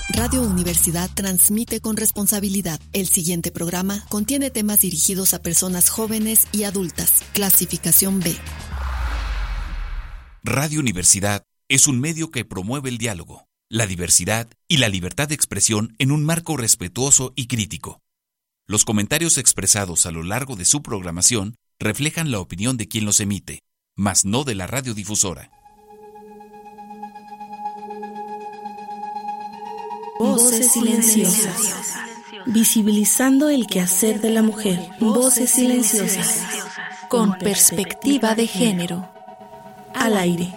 Radio Universidad transmite con responsabilidad. El siguiente programa contiene temas dirigidos a personas jóvenes y adultas. Clasificación B. Radio Universidad es un medio que promueve el diálogo, la diversidad y la libertad de expresión en un marco respetuoso y crítico. Los comentarios expresados a lo largo de su programación reflejan la opinión de quien los emite, mas no de la radiodifusora. Voces silenciosas. Visibilizando el quehacer de la mujer. Voces silenciosas. Con perspectiva de género. Al aire.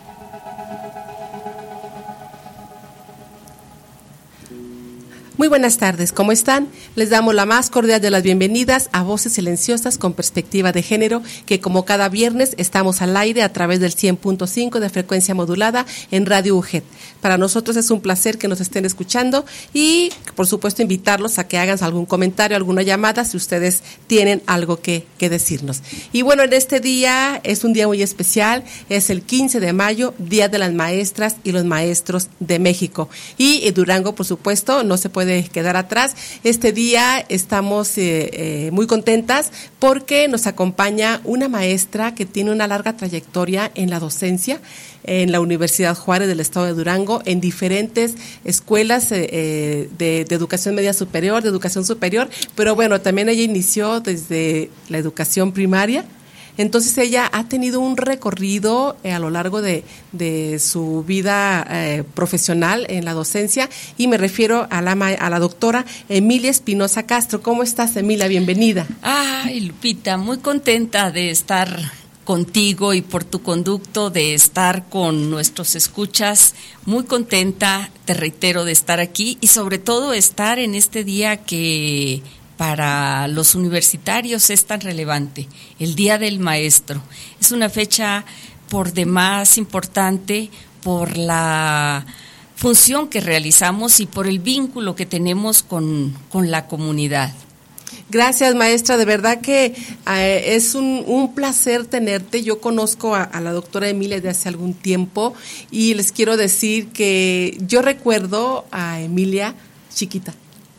Muy buenas tardes, ¿cómo están? Les damos la más cordial de las bienvenidas a Voces Silenciosas con Perspectiva de Género, que como cada viernes estamos al aire a través del 100.5 de frecuencia modulada en Radio UGED. Para nosotros es un placer que nos estén escuchando y, por supuesto, invitarlos a que hagan algún comentario, alguna llamada, si ustedes tienen algo que decirnos. Y bueno, en este día es un día muy especial, es el 15 de mayo, Día de las Maestras y los Maestros de México. Y Durango, por supuesto, no se puede quedar atrás. Este día estamos muy contentas porque nos acompaña una maestra que tiene una larga trayectoria en la docencia en la Universidad Juárez del Estado de Durango, en diferentes escuelas de educación media superior, de educación superior, pero bueno, también ella inició desde la educación primaria. Entonces ella ha tenido un recorrido a lo largo de su vida profesional en la docencia, y me refiero a la doctora Emilia Espinosa Castro. ¿Cómo estás, Emilia? Bienvenida. Ay, Lupita, muy contenta de estar contigo y por tu conducto, de estar con nuestros escuchas. Muy contenta, te reitero, de estar aquí y sobre todo estar en este día que para los universitarios es tan relevante, el Día del Maestro. Es una fecha por demás importante por la función que realizamos y por el vínculo que tenemos con la comunidad. Gracias, maestra, de verdad que es un placer tenerte. Yo conozco a la doctora Emilia desde hace algún tiempo y les quiero decir que yo recuerdo a Emilia chiquita,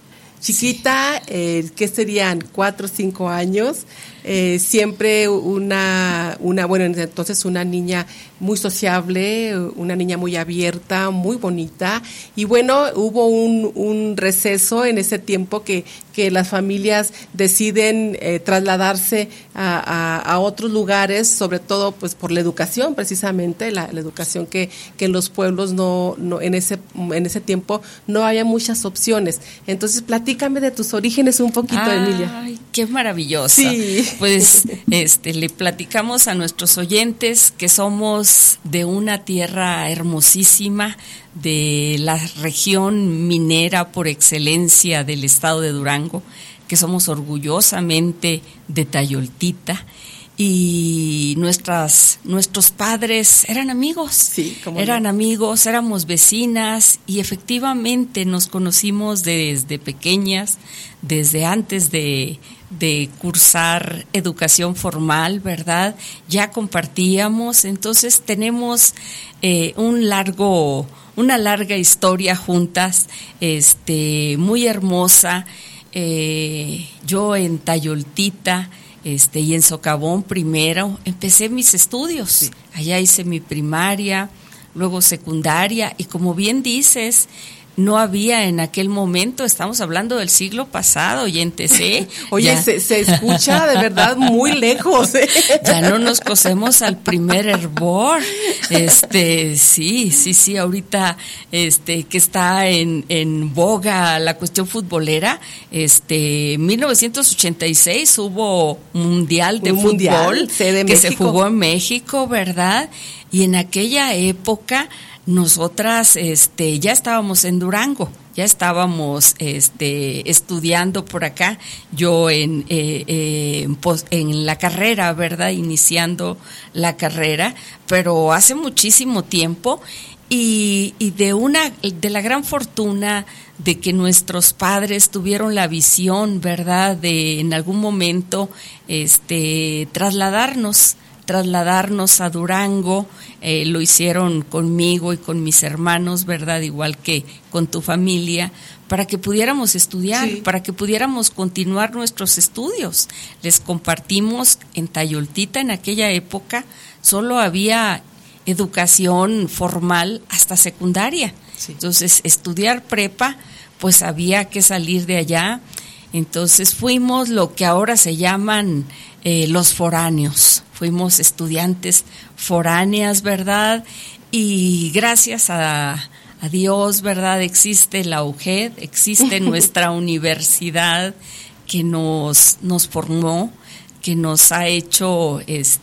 que serían 4 o 5 años, siempre bueno, entonces una niña muy sociable, una niña muy abierta, muy bonita, y bueno, hubo un receso en ese tiempo que las familias deciden trasladarse a otros lugares, sobre todo pues por la educación, precisamente la educación que en los pueblos no en ese tiempo no había muchas opciones. Entonces platícame de tus orígenes un poquito, Emilia. Ay, qué maravillosa. Sí. Pues le platicamos a nuestros oyentes que somos de una tierra hermosísima, de la región minera por excelencia del estado de Durango, que somos orgullosamente de Tayoltita, y nuestros padres eran amigos, sí, amigos, éramos vecinas y efectivamente nos conocimos desde pequeñas, desde antes de cursar educación formal, ¿verdad? Ya compartíamos, entonces tenemos una larga historia juntas, muy hermosa. Yo en Tayoltita, y en Socavón primero empecé mis estudios. Sí. Allá hice mi primaria, luego secundaria, y como bien dices, no había en aquel momento, estamos hablando del siglo pasado, oyentes, ¿eh? Oye, se escucha de verdad muy lejos, ¿eh? Ya no nos cosemos al primer hervor. Sí, ahorita que está en boga la cuestión futbolera, 1986 hubo Mundial de Fútbol que se jugó en México, ¿verdad? Y en aquella época nosotras ya estábamos en Durango, ya estábamos estudiando por acá, yo en la carrera, ¿verdad? Iniciando la carrera, pero hace muchísimo tiempo, y de la gran fortuna de que nuestros padres tuvieron la visión, ¿verdad?, de en algún momento trasladarnos trasladarnos a Durango, lo hicieron conmigo y con mis hermanos, ¿verdad? Igual que con tu familia, para que pudiéramos estudiar, para que pudiéramos continuar nuestros estudios. Les compartimos en Tayoltita, en aquella época, solo había educación formal hasta secundaria. Sí. Entonces, estudiar prepa, pues había que salir de allá. Entonces fuimos lo que ahora se llaman los foráneos. Fuimos estudiantes foráneas, ¿verdad? Y gracias a Dios, ¿verdad? Existe la UGED, existe nuestra universidad que nos formó, que nos ha hecho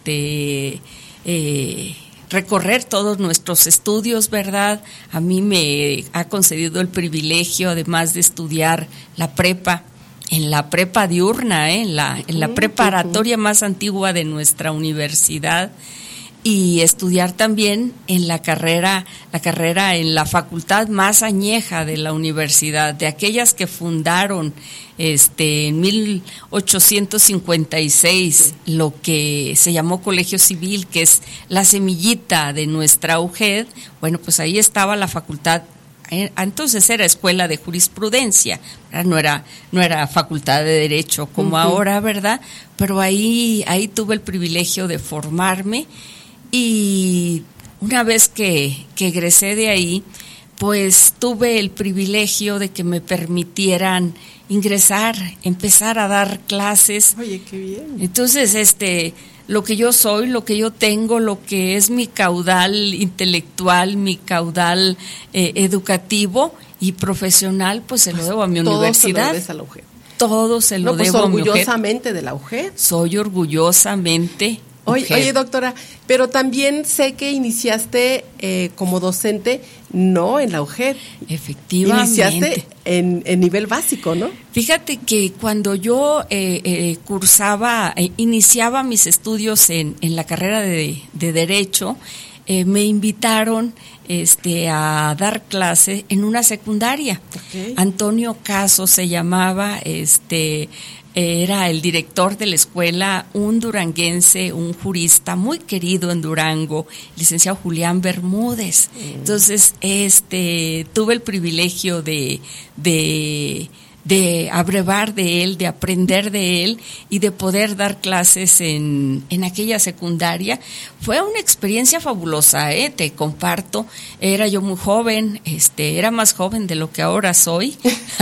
recorrer todos nuestros estudios, ¿verdad? A mí me ha concedido el privilegio, además de estudiar la prepa, en la prepa diurna, en la preparatoria más antigua de nuestra universidad, y estudiar también en la carrera en la facultad más añeja de la universidad, de aquellas que fundaron en 1856 lo que se llamó Colegio Civil, que es la semillita de nuestra UGED. Bueno, pues ahí estaba la facultad. Entonces era escuela de jurisprudencia, ¿verdad? No era facultad de derecho como ahora, ¿verdad? Pero ahí tuve el privilegio de formarme, y una vez que egresé de ahí, pues tuve el privilegio de que me permitieran empezar a dar clases. Oye, qué bien. Entonces, lo que yo soy, lo que yo tengo, lo que es mi caudal intelectual, mi caudal educativo y profesional, pues se lo debo a mi universidad. Todo se lo debes a la UGED. Todo se lo debo a mi UGED. Orgullosamente de la UGED. Soy orgullosamente UGED. Oye, doctora, pero también sé que iniciaste como docente, no en la UGED. Efectivamente. Iniciaste en nivel básico, ¿no? Fíjate que cuando yo iniciaba mis estudios en la carrera de Derecho, me invitaron a dar clase en una secundaria. Okay. Antonio Caso se llamaba, era el director de la escuela, un duranguense, un jurista muy querido en Durango, licenciado Julián Bermúdez. Entonces, tuve el privilegio de abrevar de él, de aprender de él y de poder dar clases en aquella secundaria. Fue una experiencia fabulosa, te comparto. Era yo muy joven, era más joven de lo que ahora soy.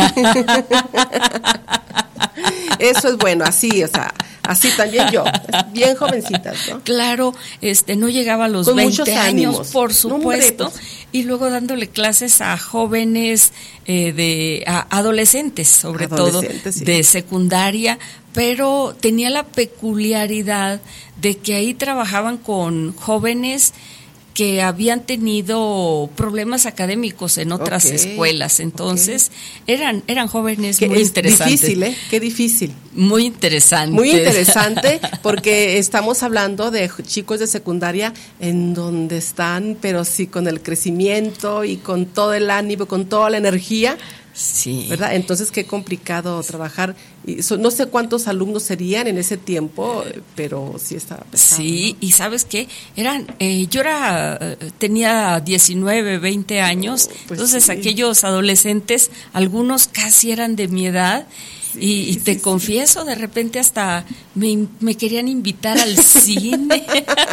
Eso es bueno, así, así también yo, bien jovencitas, ¿no? Claro, no llegaba a los con 20 años, ánimos, por supuesto, pues. Y luego dándole clases a jóvenes, a adolescentes, sobre todo, sí, de secundaria, pero tenía la peculiaridad de que ahí trabajaban con jóvenes que habían tenido problemas académicos en otras escuelas, entonces eran jóvenes muy interesantes. Difícil, qué difícil. Muy interesante. Muy interesante, porque estamos hablando de chicos de secundaria en donde están, pero sí con el crecimiento y con todo el ánimo, con toda la energía. Sí. ¿Verdad? Entonces, qué complicado trabajar. No sé cuántos alumnos serían en ese tiempo, pero sí estaba pesado. Sí, ¿no? Y ¿sabes qué? Yo tenía 19, 20 años, pues entonces sí. Aquellos adolescentes, algunos casi eran de mi edad. Sí, y te confieso, de repente hasta me querían invitar al cine.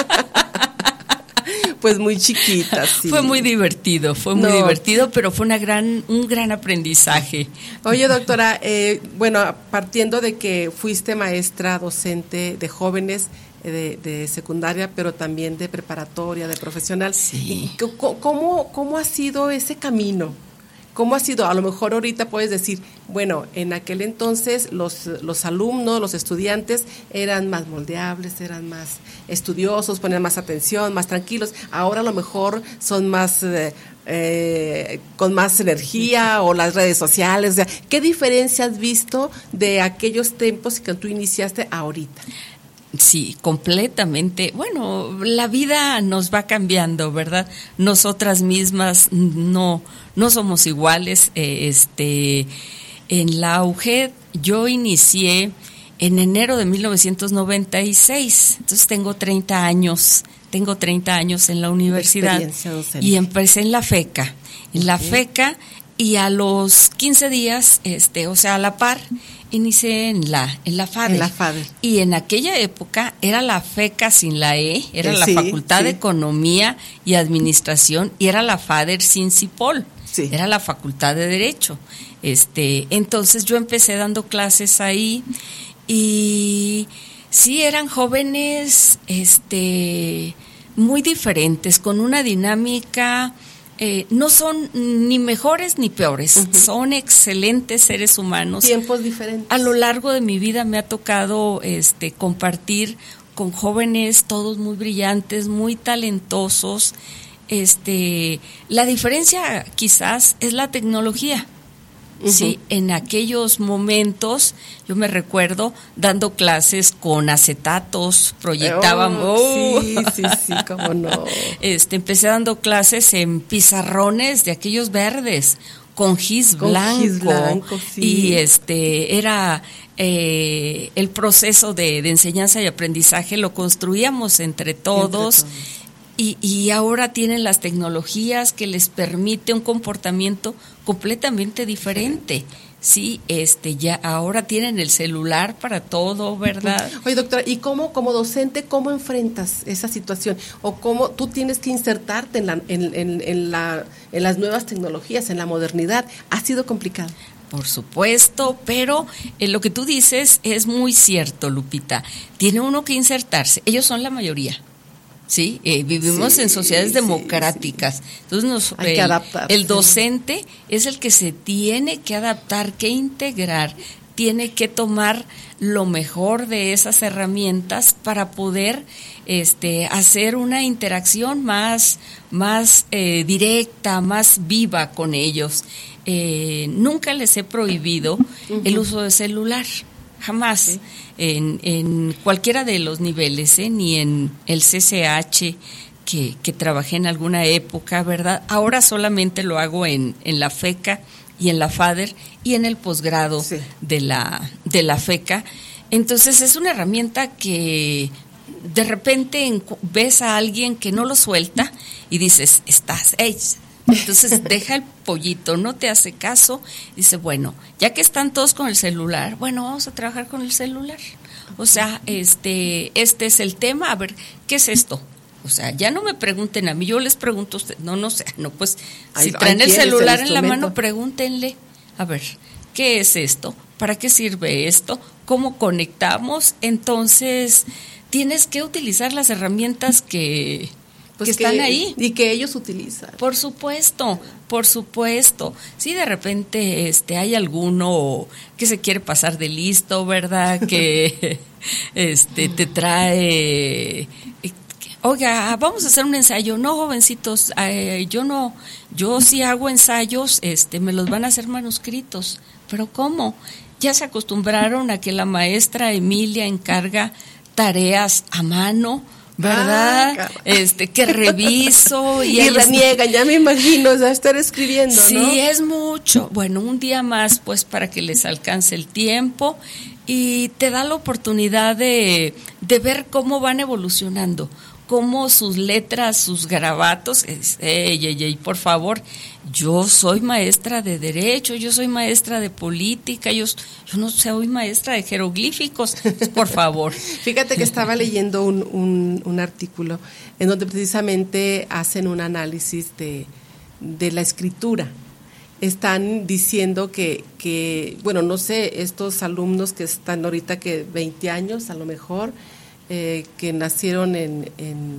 Pues muy chiquitas, sí. Fue muy divertido, pero fue un gran aprendizaje. Oye, doctora, bueno, partiendo de que fuiste maestra docente de jóvenes de secundaria, pero también de preparatoria, de profesional, sí. ¿Cómo ha sido ese camino? ¿Cómo ha sido? A lo mejor ahorita puedes decir, bueno, en aquel entonces los alumnos, los estudiantes eran más moldeables, eran más estudiosos, ponían más atención, más tranquilos. Ahora a lo mejor son más con más energía, o las redes sociales. O sea, ¿qué diferencia has visto de aquellos tiempos que tú iniciaste ahorita? Sí, completamente. Bueno, la vida nos va cambiando, ¿verdad? Nosotras mismas no somos iguales. En la UGED yo inicié en enero de 1996. Entonces tengo 30 años en la universidad y empecé en la FECA. En la FECA, y a los 15 días, o sea, a la par, inicié en la FADER. En la FADER. Y en aquella época era la FECA sin la E, era la Facultad de Economía y Administración, y era la FADER sin CIPOL, era la Facultad de Derecho. Entonces yo empecé dando clases ahí, y sí, eran jóvenes muy diferentes, con una dinámica. No son ni mejores ni peores, son excelentes seres humanos. Tiempos diferentes. A lo largo de mi vida me ha tocado compartir con jóvenes, todos muy brillantes, muy talentosos. La diferencia quizás es la tecnología. Sí, en aquellos momentos yo me recuerdo dando clases con acetatos, proyectábamos. Sí, cómo no. Empecé dando clases en pizarrones de aquellos verdes, con gis blanco, y era el proceso de enseñanza y aprendizaje lo construíamos entre todos. Y ahora tienen las tecnologías que les permite un comportamiento completamente diferente. Sí, ya ahora tienen el celular para todo, ¿verdad? Oye, doctora, ¿y cómo, como docente, cómo enfrentas esa situación? ¿O cómo tú tienes que insertarte en las nuevas tecnologías, en la modernidad? ¿Ha sido complicado? Por supuesto, pero lo que tú dices es muy cierto, Lupita. Tiene uno que insertarse. Ellos son la mayoría. Sí, vivimos en sociedades democráticas. Entonces hay que adaptarse. El docente es el que se tiene que adaptar, que integrar, tiene que tomar lo mejor de esas herramientas para poder hacer una interacción más directa, más viva con ellos. Nunca les he prohibido el uso de celular. Jamás, en cualquiera de los niveles, ni en el CCH, que trabajé en alguna época, ¿verdad? Ahora solamente lo hago en la FECA y en la FADER y en el posgrado de la FECA. Entonces es una herramienta que de repente ves a alguien que no lo suelta y dices, entonces deja el pollito, no te hace caso, dice, bueno, ya que están todos con el celular, bueno, vamos a trabajar con el celular. O sea, este es el tema, a ver, ¿qué es esto? O sea, ya no me pregunten a mí, yo les pregunto a ustedes, pues si traen el celular en la mano, pregúntenle, a ver, ¿qué es esto? ¿Para qué sirve esto? ¿Cómo conectamos? Entonces, tienes que utilizar las herramientas que están ahí. Y que ellos utilizan. Por supuesto. Sí, de repente hay alguno que se quiere pasar de listo, ¿verdad? Que te trae... Oiga, vamos a hacer un ensayo. No, jovencitos, yo sí hago ensayos, me los van a hacer manuscritos. ¿Pero cómo? Ya se acostumbraron a que la maestra Emilia encarga tareas a mano, ¿verdad? Que reviso y reniegan, ya me imagino, ya estar escribiendo, ¿no? Sí, es mucho. Bueno, un día más, pues, para que les alcance el tiempo, y te da la oportunidad de ver cómo van evolucionando, cómo sus letras, sus garabatos, por favor, yo soy maestra de derecho, yo soy maestra de política, yo no soy maestra de jeroglíficos, por favor. Fíjate que estaba leyendo un artículo en donde precisamente hacen un análisis de la escritura. Están diciendo que, bueno, no sé, estos alumnos que están ahorita, que 20 años a lo mejor, que nacieron en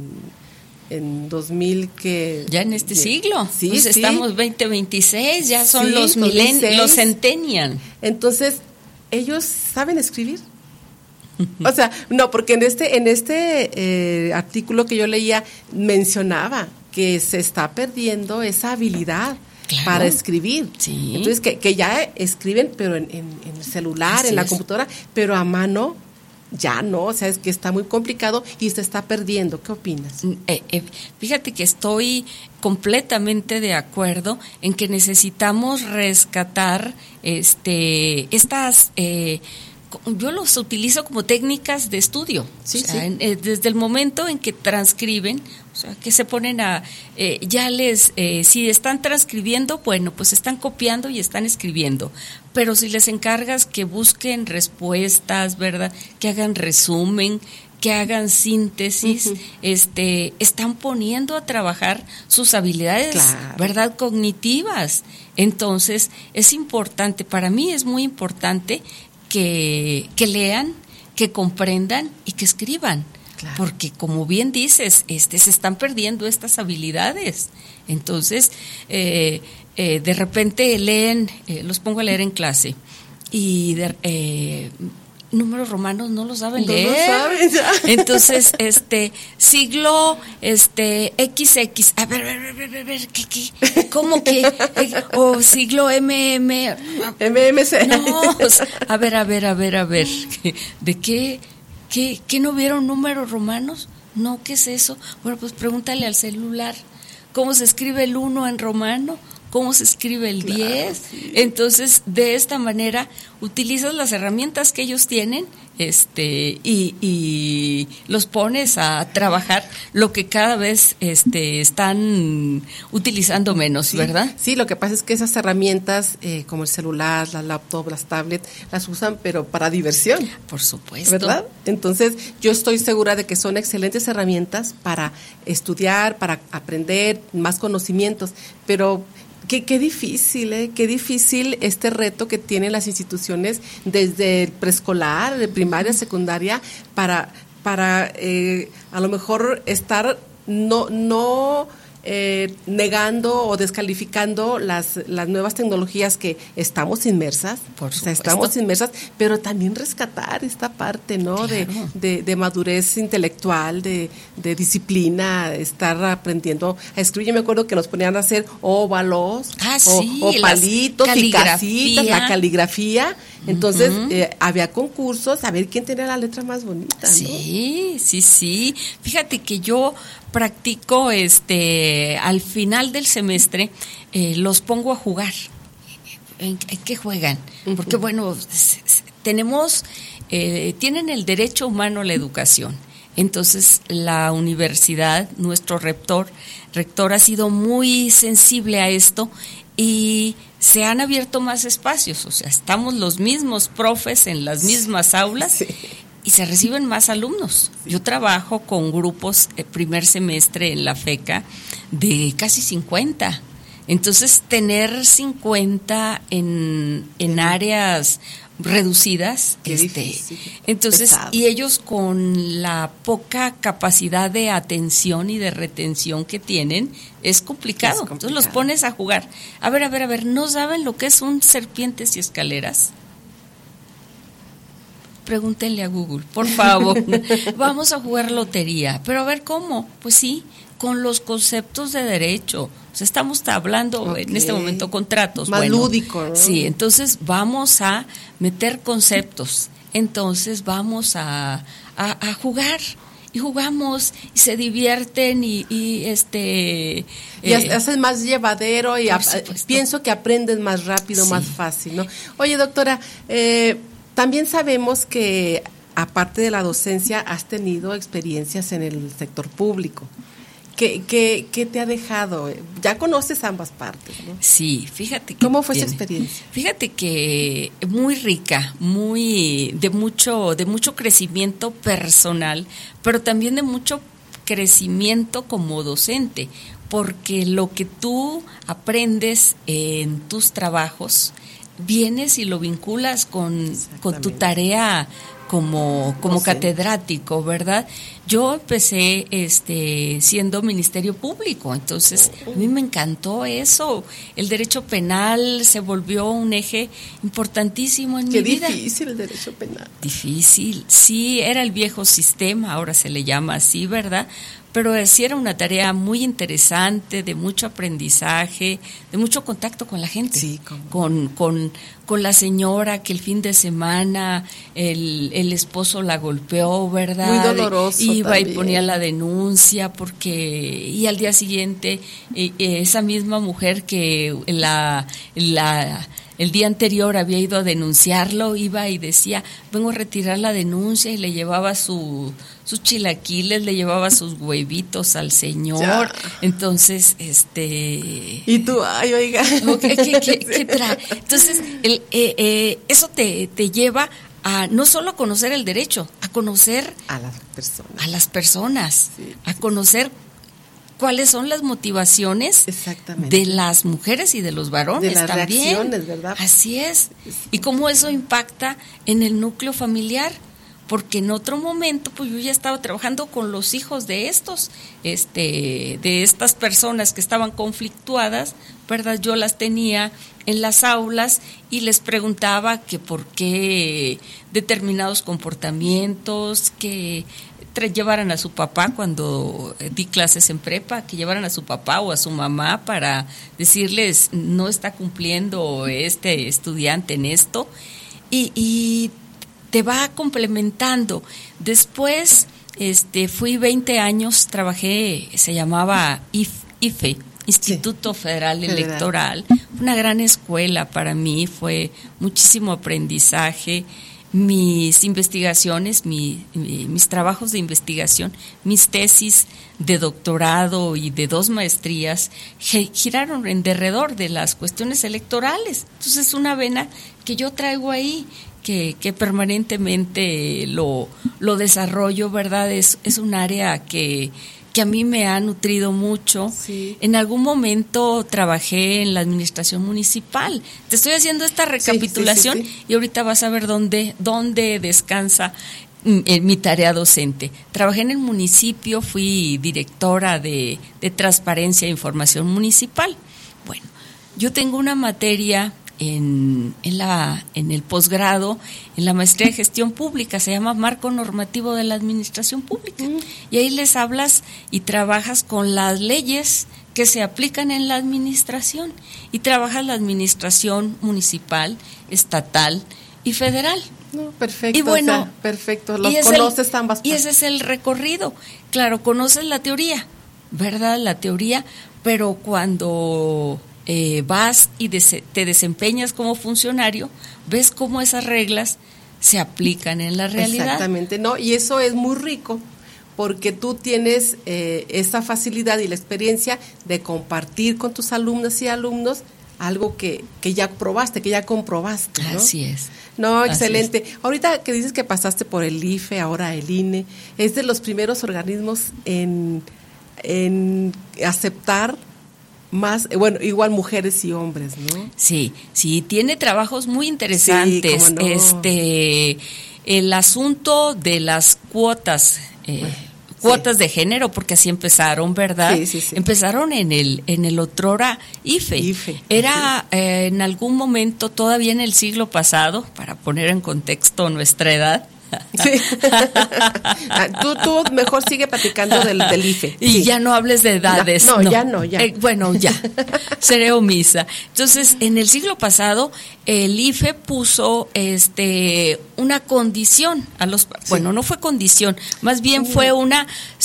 2000, que ya en este siglo, sí, pues estamos 2026, ya son los millennials, los centennials. Entonces, ellos saben escribir. O sea, no, porque en este artículo que yo leía mencionaba que se está perdiendo esa habilidad. Claro. Para escribir. Sí. Entonces, que ya escriben, pero en el celular, así en la computadora, pero a mano ya no, o sea, es que está muy complicado y se está perdiendo. ¿Qué opinas? Fíjate que estoy completamente de acuerdo en que necesitamos rescatar estas yo los utilizo como técnicas de estudio. Sí, o sea, sí. Desde el momento en que transcriben, o sea, que se ponen a, si están transcribiendo, bueno, pues están copiando y están escribiendo. Pero si les encargas que busquen respuestas, ¿verdad? Que hagan resumen, que hagan síntesis, Uh-huh. Están poniendo a trabajar sus habilidades, claro, ¿verdad? Cognitivas. Entonces, es importante, para mí es muy importante que lean, que comprendan y que escriban. Claro. Porque como bien dices, se están perdiendo estas habilidades. Entonces, de repente leen, los pongo a leer en clase y números romanos no los saben leer. No lo saben ya. Entonces, siglo, XX, a ver, ¿qué? ¿Cómo que? O siglo MMC. No, a ver, ¿de qué no vieron números romanos? No, ¿qué es eso? Bueno, pues pregúntale al celular, ¿cómo se escribe el 1 en romano? ¿Cómo se escribe el 10? Claro, sí. Entonces, de esta manera, utilizas las herramientas que ellos tienen y los pones a trabajar lo que cada vez están utilizando menos, Sí, ¿verdad? Sí, lo que pasa es que esas herramientas, como el celular, la laptop, las tablets, las usan, pero para diversión. Por supuesto. ¿Verdad? Entonces, yo estoy segura de que son excelentes herramientas para estudiar, para aprender más conocimientos, pero qué difícil, qué difícil este reto que tienen las instituciones desde el preescolar, de primaria, secundaria, para a lo mejor estar no negando o descalificando las nuevas tecnologías que estamos inmersas, Por supuesto. estamos inmersas, pero también rescatar esta parte, ¿no? Claro. de madurez intelectual, de disciplina, estar aprendiendo a escribir. Yo me acuerdo que nos ponían a hacer óvalos, o palitos y casitas, la caligrafía. Entonces, había concursos, a ver quién tenía la letra más bonita, ¿no? Sí. Fíjate que yo practico al final del semestre, los pongo a jugar. ¿En qué juegan? Porque bueno, tienen el derecho humano a la educación. Entonces la universidad, nuestro rector ha sido muy sensible a esto y se han abierto más espacios, o sea, estamos los mismos profes en las mismas aulas. Sí. Y se reciben más alumnos. Yo trabajo con grupos primer semestre en la FECA de casi 50. Entonces, tener 50 en áreas reducidas, Qué difícil, entonces, pesado. y ellos con la poca capacidad de atención y de retención que tienen, es complicado. Entonces los pones a jugar. A ver, ¿no saben lo que es un serpientes y escaleras? Pregúntenle a Google, por favor. Vamos a jugar lotería. Pero a ver, ¿cómo? Pues sí, con los conceptos de derecho. O sea, estamos hablando en este momento contratos. Más lúdico, ¿no? Sí, entonces vamos a meter conceptos. Entonces vamos a jugar. Y jugamos, y se divierten, y haces más llevadero, y pienso que aprendes más rápido, más fácil, ¿no? Oye, doctora, también sabemos que, aparte de la docencia, has tenido experiencias en el sector público. ¿Qué te ha dejado? Ya conoces ambas partes, ¿no? Sí, fíjate que... ¿Cómo fue esa experiencia? Fíjate que muy rica, de mucho crecimiento personal, pero también de mucho crecimiento como docente, porque lo que tú aprendes en tus trabajos, vienes y lo vinculas con tu tarea como catedrático, ¿verdad? Yo empecé siendo ministerio público, entonces a mí me encantó eso. El derecho penal se volvió un eje importantísimo en mi vida. Qué difícil el derecho penal. Difícil, sí, era el viejo sistema, ahora se le llama así, ¿verdad? Pero sí era una tarea muy interesante, de mucho aprendizaje, de mucho contacto con la gente. Sí, con la señora que el fin de semana el esposo la golpeó, ¿verdad? Muy doloroso. Iba también. Y ponía la denuncia y al día siguiente esa misma mujer que el día anterior había ido a denunciarlo, iba y decía, vengo a retirar la denuncia, y le llevaba sus chilaquiles, le llevaba sus huevitos al señor. Ya. Entonces, Y tú, ay, oiga. ¿Qué trae? Entonces, eso te lleva a no solo conocer el derecho, a conocer a las personas, sí. A conocer cuáles son las motivaciones de las mujeres y de los varones de las también. Reacciones, ¿verdad? Así es. Y cómo eso impacta en el núcleo familiar, porque en otro momento pues yo ya estaba trabajando con los hijos de estas personas que estaban conflictuadas, ¿verdad? Yo las tenía en las aulas y les preguntaba que por qué determinados comportamientos, que llevaran a su papá cuando di clases en prepa, que llevaran a su papá o a su mamá para decirles no está cumpliendo este estudiante en esto, y te va complementando. Después fui 20 años, trabajé, se llamaba IFE, Instituto Federal Electoral, una gran escuela para mí, fue muchísimo aprendizaje. Mis investigaciones, mis trabajos de investigación, mis tesis de doctorado y de 2 maestrías giraron en derredor de las cuestiones electorales. Entonces es una vena que yo traigo ahí, que permanentemente lo desarrollo, ¿verdad? Es un área que a mí me ha nutrido mucho. Sí. En algún momento trabajé en la administración municipal. Te estoy haciendo esta recapitulación sí. Y ahorita vas a ver dónde descansa mi tarea docente. Trabajé en el municipio, fui directora de transparencia e información municipal. Bueno, yo tengo una materia en el posgrado, en la maestría de gestión pública, se llama Marco Normativo de la Administración Pública, y ahí les hablas y trabajas con las leyes que se aplican en la administración, y trabajas la administración municipal, estatal y federal. No, perfecto, y bueno, perfecto, los conoces ambas partes. Y ese es el recorrido. Claro, conoces la teoría, ¿verdad? La teoría, pero cuando vas y te desempeñas como funcionario, ves cómo esas reglas se aplican en la realidad. Exactamente, ¿no? Y eso es muy rico, porque tú tienes esa facilidad y la experiencia de compartir con tus alumnas y alumnos algo que ya probaste, que ya comprobaste, ¿no? Así es. No, excelente. Ahorita que dices que pasaste por el IFE, ahora el INE, es de los primeros organismos en aceptar más, bueno, igual mujeres y hombres, ¿no? Sí, tiene trabajos muy interesantes. Sí, ¿cómo no? El asunto de las cuotas, cuotas de género, porque así empezaron, ¿verdad? Sí. Empezaron en el otrora IFE. Era en algún momento, todavía en el siglo pasado, para poner en contexto nuestra edad. Sí. Tú mejor sigue platicando del IFE. Y ya no hables de edades. No. Ya. Bueno, ya. Seré omisa. Entonces, en el siglo pasado, el IFE puso una condición a los... Bueno, no fue condición, más bien fue no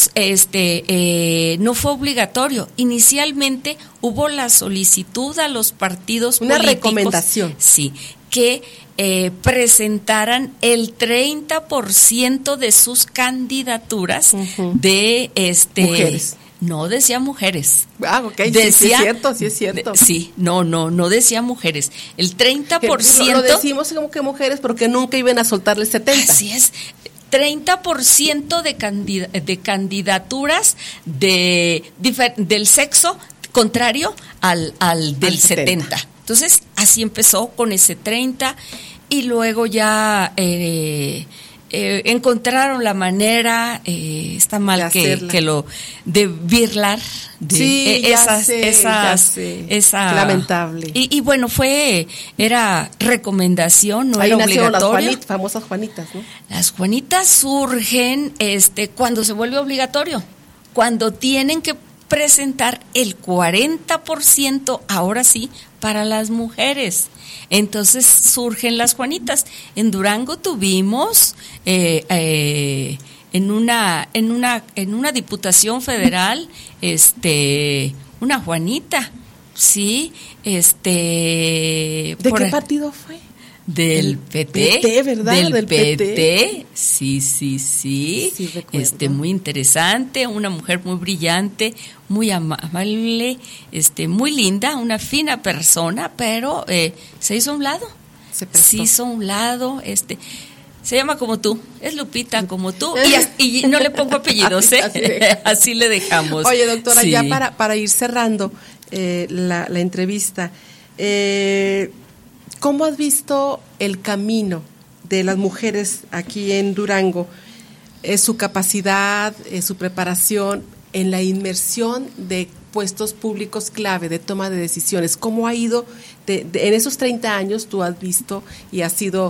fue obligatorio. Inicialmente hubo la solicitud a los partidos políticos. Una recomendación. Sí, que presentaran el 30% de sus candidaturas de mujeres. No decía mujeres. Ok, decía, sí es cierto. No decía mujeres. El 30%. Lo decimos como que mujeres porque nunca iban a soltarle 70. Así es. 30% de candidaturas del sexo contrario al del 70. Entonces, así empezó con ese 30, y luego ya encontraron la manera, está mal de birlar. Esa lamentable. Y bueno, era recomendación, no ahí era obligatorio. Las famosas Juanitas, ¿no? Las Juanitas surgen cuando se vuelve obligatorio, cuando tienen que presentar el 40%, ahora sí, para las mujeres. Entonces surgen las Juanitas. En Durango tuvimos en una diputación federal una Juanita, Sí, ¿De qué partido fue? Del PT, ¿verdad? Del PT. Sí, muy interesante, una mujer muy brillante, muy amable, muy linda, una fina persona, pero se hizo a un lado. Se hizo a un lado, se llama como tú, es Lupita como tú, y no le pongo apellidos, así le dejamos. Oye, doctora, ya para ir cerrando la entrevista, ¿cómo has visto el camino de las mujeres aquí en Durango? Su capacidad, su preparación en la inmersión de puestos públicos clave, de toma de decisiones. ¿Cómo ha ido en esos 30 años? Tú has visto y has sido,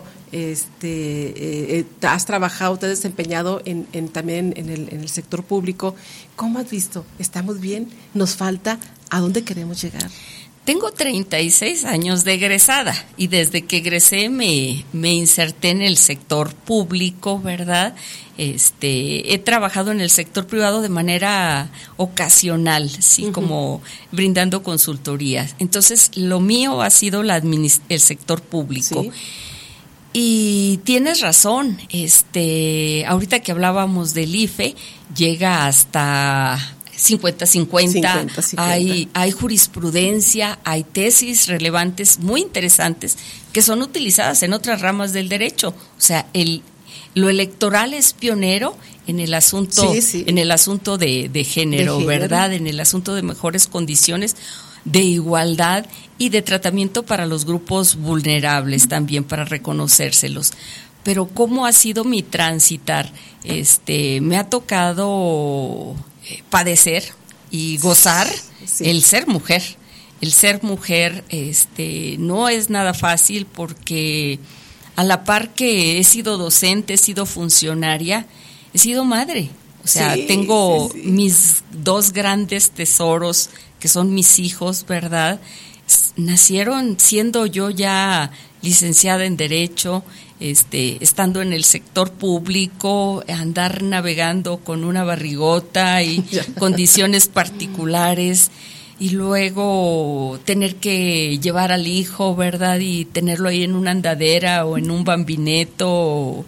has trabajado, te has desempeñado también en el sector público. ¿Cómo has visto? ¿Estamos bien? ¿Nos falta? ¿A dónde queremos llegar? Tengo 36 años de egresada y desde que egresé me inserté en el sector público, ¿verdad? He trabajado en el sector privado de manera ocasional, sí, como brindando consultorías. Entonces, lo mío ha sido el sector público. ¿Sí? Y tienes razón, ahorita que hablábamos del IFE, llega hasta 50-50, hay jurisprudencia, hay tesis relevantes muy interesantes que son utilizadas en otras ramas del derecho. O sea, lo electoral es pionero en el asunto, en el asunto de género, ¿verdad? En el asunto de mejores condiciones de igualdad y de tratamiento para los grupos vulnerables también, para reconocérselos. Pero ¿cómo ha sido mi transitar? Me ha tocado padecer y gozar el ser mujer. El ser mujer no es nada fácil porque a la par que he sido docente, he sido funcionaria, he sido madre. O sea, tengo mis dos grandes tesoros que son mis hijos, ¿verdad? Nacieron siendo yo ya licenciada en Derecho, estando en el sector público, andar navegando con una barrigota y condiciones particulares, y luego tener que llevar al hijo, ¿verdad? Y tenerlo ahí en una andadera o en un bambineto,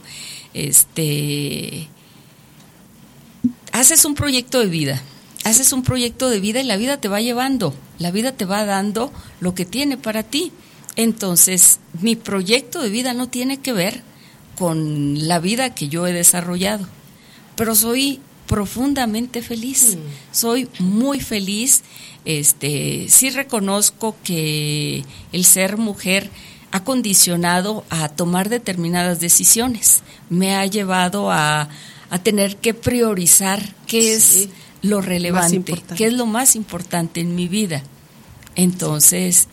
haces un proyecto de vida. Haces un proyecto de vida y la vida te va llevando, la vida te va dando lo que tiene para ti. Entonces, mi proyecto de vida no tiene que ver con la vida que yo he desarrollado, pero soy profundamente feliz, soy muy feliz. Sí reconozco que el ser mujer ha condicionado a tomar determinadas decisiones, me ha llevado a tener que priorizar qué es lo relevante, qué es lo más importante en mi vida. Entonces,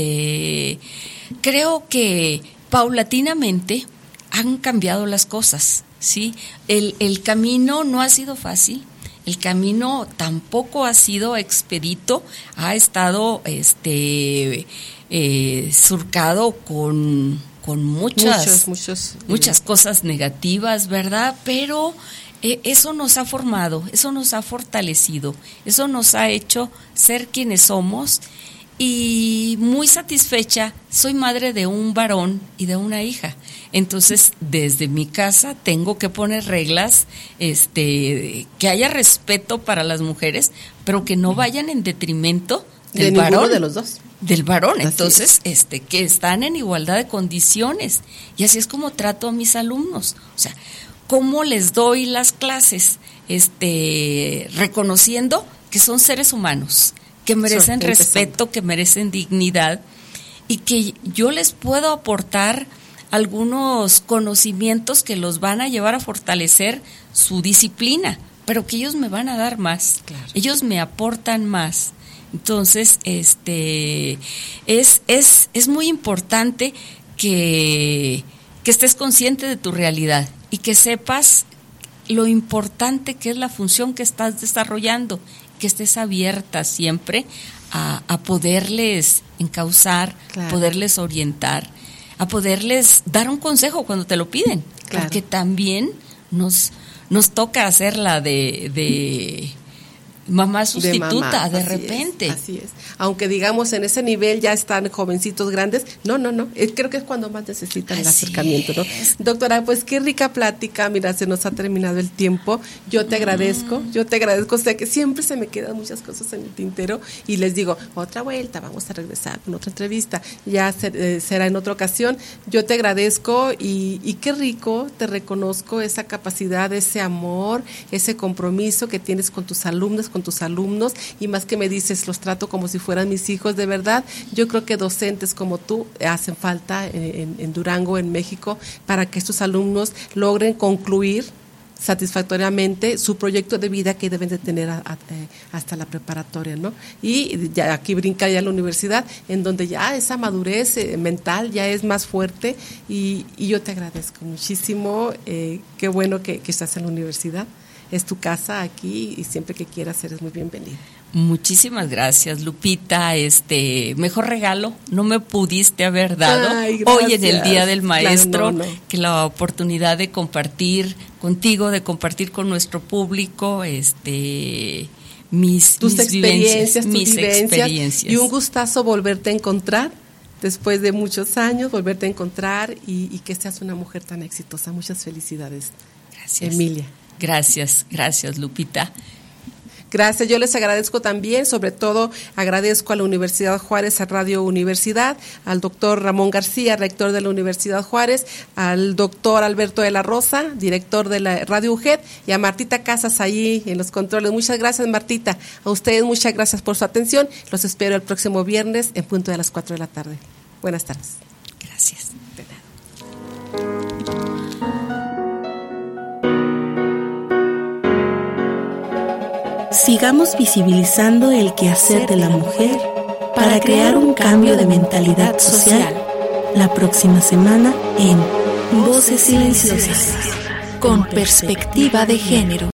creo que paulatinamente han cambiado las cosas, ¿sí? El camino no ha sido fácil, el camino tampoco ha sido expedito, ha estado surcado con muchas cosas negativas, ¿verdad? Pero eso nos ha formado, eso nos ha fortalecido, eso nos ha hecho ser quienes somos, y muy satisfecha. Soy madre de un varón y de una hija. Entonces, desde mi casa tengo que poner reglas, que haya respeto para las mujeres, pero que no vayan en detrimento del varón, de los dos. Del varón. Entonces, que están en igualdad de condiciones. Y así es como trato a mis alumnos. O sea, cómo les doy las clases, reconociendo que son seres humanos, que merecen respeto, que merecen dignidad, y que yo les puedo aportar algunos conocimientos que los van a llevar a fortalecer su disciplina, pero que ellos me van a dar más, ellos me aportan más. Entonces, es muy importante que estés consciente de tu realidad y que sepas lo importante que es la función que estás desarrollando, que estés abierta siempre a poderles encauzar, poderles orientar, a poderles dar un consejo cuando te lo piden, porque también nos toca hacerla de mamá sustituta de Así repente. Así es. Aunque digamos en ese nivel ya están jovencitos grandes, no. Creo que es cuando más necesitan el acercamiento, ¿no? Doctora, pues qué rica plática. Mira, se nos ha terminado el tiempo. Yo te agradezco. O sea que siempre se me quedan muchas cosas en el tintero y les digo, otra vuelta, vamos a regresar con otra entrevista. Ya será en otra ocasión. Yo te agradezco y qué rico, te reconozco esa capacidad, ese amor, ese compromiso que tienes con tus alumnos, con tus alumnos, y más que me dices, los trato como si fueran mis hijos, de verdad. Yo creo que docentes como tú hacen falta en Durango, en México, para que estos alumnos logren concluir satisfactoriamente su proyecto de vida que deben de tener hasta la preparatoria, ¿no? Y ya aquí brinca ya la universidad, en donde ya esa madurez mental ya es más fuerte, y yo te agradezco muchísimo. Qué bueno que estás en la universidad. Es tu casa aquí y siempre que quieras eres muy bienvenida. Muchísimas gracias, Lupita. Mejor regalo no me pudiste haber dado. Ay, hoy en el Día del Maestro, claro, no. Que la oportunidad de compartir contigo, de compartir con nuestro público, mis experiencias, mis experiencias. Y un gustazo volverte a encontrar después de muchos años, volverte a encontrar y que seas una mujer tan exitosa. Muchas felicidades. Gracias, Emilia. Gracias, Lupita. Gracias, yo les agradezco también, sobre todo agradezco a la Universidad Juárez, a Radio Universidad, al doctor Ramón García, rector de la Universidad Juárez, al doctor Alberto de la Rosa, director de la Radio UGED, y a Martita Casas ahí en los controles. Muchas gracias, Martita. A ustedes muchas gracias por su atención. Los espero el próximo viernes en punto de las 4 de la tarde. Buenas tardes. Gracias. Sigamos visibilizando el quehacer de la mujer para crear un cambio de mentalidad social. La próxima semana en Voces Silenciosas, con perspectiva de género.